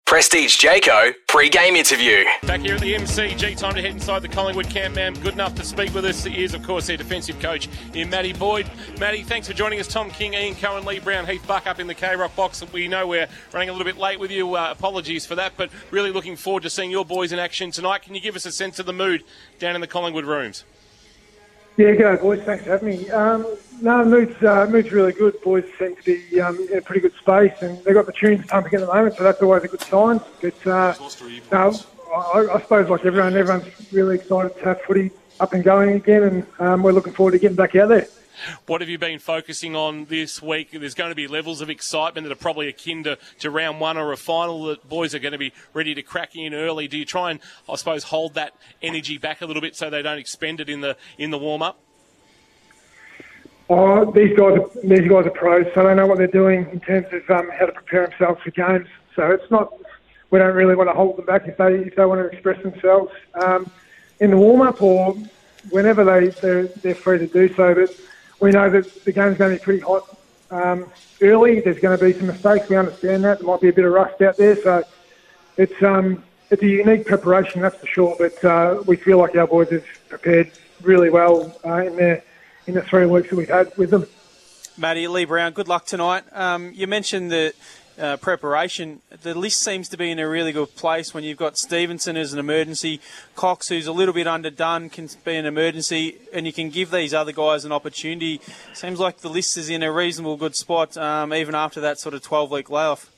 Prestige Jayco pre-game interview. Back here at the MCG, time to head inside the Collingwood camp, man. Good enough to speak with us is, of course, their defensive coach in Matty Boyd. Matty, thanks for joining us. Tom King, Ian Cohen, Lee Brown, Heath Buck up in the K-Rock box. We know we're running a little bit late with you. Apologies for that, but really looking forward to seeing your boys in action tonight. Can you give us a sense of the mood down in the Collingwood rooms? Yeah, go boys. Thanks for having me. Mood's really good. Boys seem to be in a pretty good space, and they've got the tunes pumping at the moment, so that's always a good sign. But I suppose like everyone's really excited to have footy up and going again, and we're looking forward to getting back out there. What have you been focusing on this week? There's going to be levels of excitement that are probably akin to round one or a final that boys are going to be ready to crack in early. Do you try and, I suppose, hold that energy back a little bit so they don't expend it in the warm-up? Oh, these guys are pros, so they know what they're doing in terms of how to prepare themselves for games. So it's not, we don't really want to hold them back if they want to express themselves in the warm-up or whenever they're free to do so. But we know that the game's going to be pretty hot early. There's going to be some mistakes. We understand that. There might be a bit of rust out there. So it's a unique preparation, that's for sure. But we feel like our boys have prepared really well in the 3 weeks that we've had with them. Matty, Lee Brown, good luck tonight. You mentioned the preparation. The list seems to be in a really good place when you've got Stevenson as an emergency, Cox, who's a little bit underdone, can be an emergency, and you can give these other guys an opportunity. Seems like the list is in a reasonable good spot, even after that sort of 12-week layoff.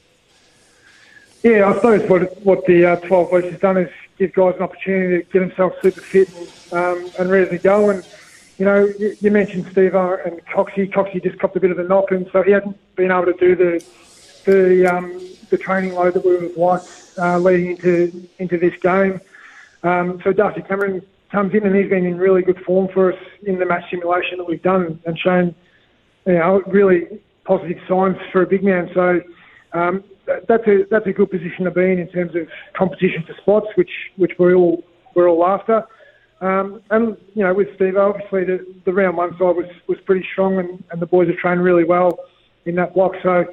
Yeah, I suppose what the 12 weeks has done is give guys an opportunity to get themselves super fit and ready to go. And you know, you mentioned Steve and Coxie. Coxie just copped a bit of a knock, and so he hasn't been able to do the training load that we would have liked leading into this game. So Darcy Cameron comes in, and he's been in really good form for us in the match simulation that we've done and shown, you know, really positive signs for a big man. So that's a good position to be in terms of competition for spots, which we're all after. And, you know, with Steve, obviously the round one side was pretty strong and the boys have trained really well in that block. So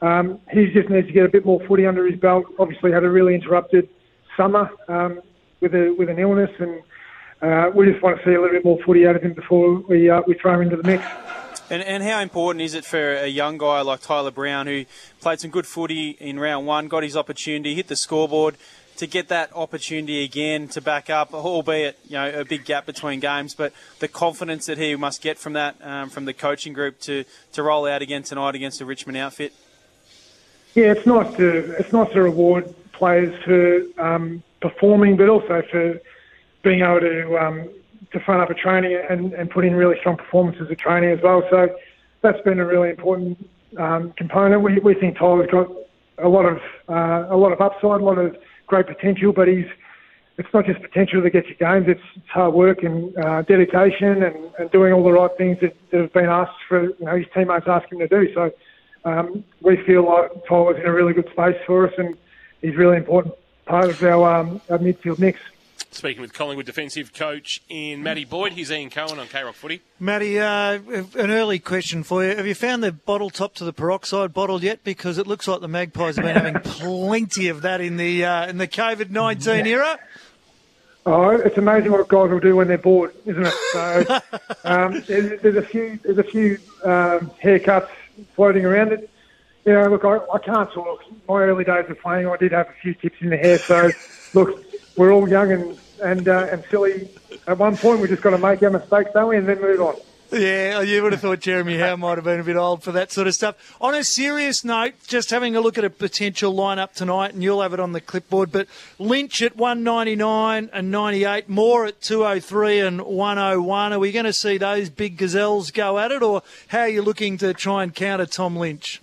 he just needs to get a bit more footy under his belt. Obviously had a really interrupted summer with an illness, and we just want to see a little bit more footy out of him before we throw him into the mix. And how important is it for a young guy like Tyler Brown, who played some good footy in round one, got his opportunity, hit the scoreboard, to get that opportunity again to back up, albeit, you know, a big gap between games, but the confidence that he must get from that, from the coaching group to roll out again tonight against the Richmond outfit? Yeah, it's nice to reward players for performing, but also for being able to front up a training and put in really strong performances of training as well. So that's been a really important component. We think Tyler's got a lot of upside, a lot of great potential, but it's not just potential that gets you games, it's hard work and dedication and doing all the right things that have been asked for, you know, his teammates ask him to do. So we feel like Tyler's in a really good space for us, and he's a really important part of our midfield mix. Speaking with Collingwood defensive coach in Matty Boyd, he's Ian Cohen on K-Rock Footy. Matty, an early question for you. Have you found the bottle top to the peroxide bottle yet? Because it looks like the Magpies have been having plenty of that in the COVID-19 era. Oh, it's amazing what guys will do when they're bored, isn't it? So there's a few haircuts floating around it. You know, look, I can't talk. My early days of playing, I did have a few tips in the hair. So, look, we're all young and silly. At one point, we just got to make our mistakes, don't we, and then move on. Yeah, you would have thought Jeremy Howe might have been a bit old for that sort of stuff. On a serious note, just having a look at a potential lineup tonight, and you'll have it on the clipboard, but Lynch at 199 and 98, Moore at 203 and 101. Are we going to see those big gazelles go at it, or how are you looking to try and counter Tom Lynch?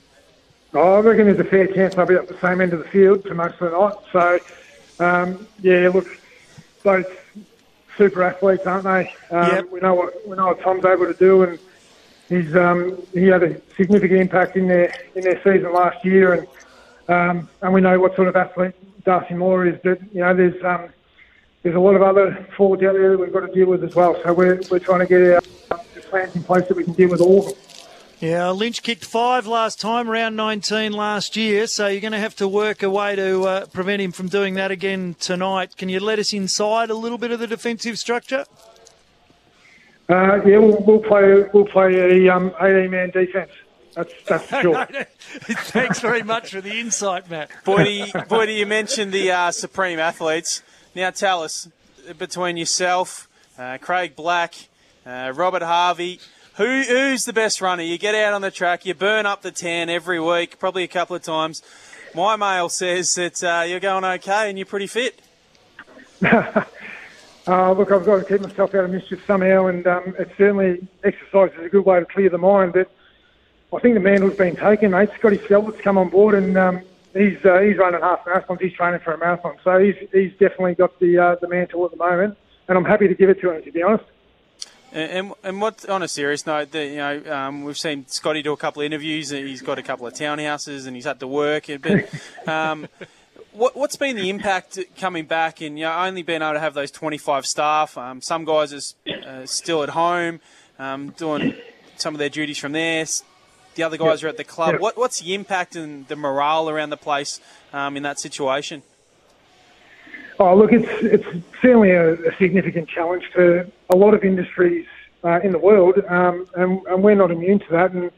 Oh, I reckon there's a fair chance I'll be at the same end of the field for most of the night. So, yeah, look, both super athletes, aren't they? Yep. We know what Tom's able to do, and he had a significant impact in their season last year, and we know what sort of athlete Darcy Moore is. But you know, there's a lot of other forwards out there that we've got to deal with as well. So we're trying to get our plans in place that we can deal with all of them. Yeah, Lynch kicked 5 last time, round 19 last year, so you're going to have to work a way to prevent him from doing that again tonight. Can you let us inside a little bit of the defensive structure? Yeah, we'll play a 18-man defence. That's for sure. Thanks very much for the insight, Matt. Boydie, you mentioned the Supreme Athletes. Now tell us, between yourself, Craig Black, Robert Harvey, who's the best runner? You get out on the track, you burn up the 10 every week, probably a couple of times. My mail says that you're going okay and you're pretty fit. Look, I've got to keep myself out of mischief somehow, and it's certainly exercise is a good way to clear the mind. But I think the mantle's been taken, mate. Scotty Selwood's come on board, and he's running half marathons. He's training for a marathon, so he's definitely got the mantle at the moment, and I'm happy to give it to him, to be honest. And what, on a serious note, we've seen Scotty do a couple of interviews. He's got a couple of townhouses and he's had to work. But what's been the impact coming back and only being able to have those 25 staff? Some guys are still at home doing some of their duties from there. The other guys are at the club. Yep. What's the impact and the morale around the place in that situation? Oh, look, it's certainly a significant challenge for a lot of industries in the world, and we're not immune to that. And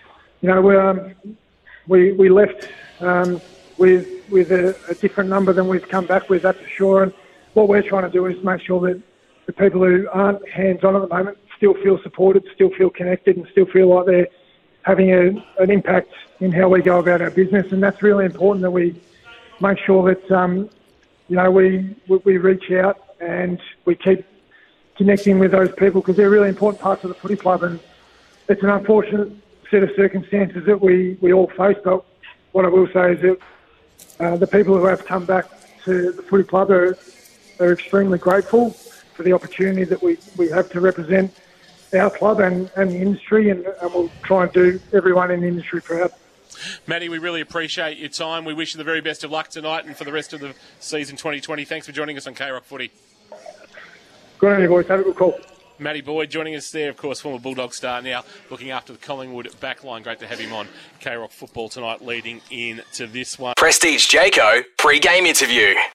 we left with a different number than we've come back with, that's for sure. And what we're trying to do is make sure that the people who aren't hands-on at the moment still feel supported, still feel connected, and still feel like they're having an impact in how we go about our business. And that's really important that we make sure that we reach out and we keep connecting with those people because they're really important parts of the footy club. And it's an unfortunate set of circumstances that we all face. But what I will say is that the people who have come back to the footy club are extremely grateful for the opportunity that we have to represent our club and the industry, and we'll try and do everyone in the industry proud. Matty, we really appreciate your time. We wish you the very best of luck tonight and for the rest of the season 2020. Thanks for joining us on K-Rock Footy. Good on you, boys. Have a good call. Matty Boyd joining us there, of course, former Bulldog star, now looking after the Collingwood backline. Great to have him on K-Rock Football tonight, leading into this one. Prestige Jayco pre-game interview.